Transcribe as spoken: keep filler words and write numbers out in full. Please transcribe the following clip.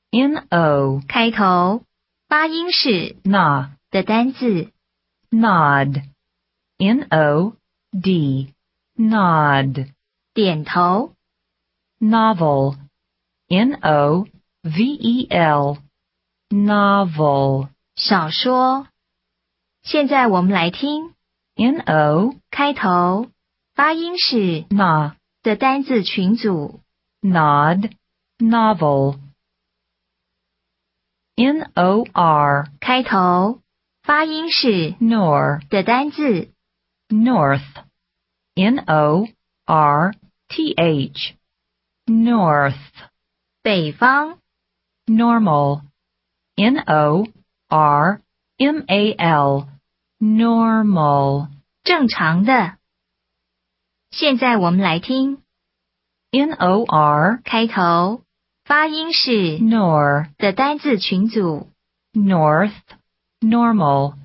N O 开头，发音是 na 的单字。 nod. N O D nod. 点头， Novel. N O V E L. Novel. 少说。现在我们来听 N O 开头，发音是 na 的单字群组。 nod. Novel. N O R 开头，发音是 nor 的单字。 north. N O R T H. North. 北方， Normal. N O R M A L. Normal. 正常的。现在我们来听 N O R 开头，发音是 nor 的单字群组。 north. Normal.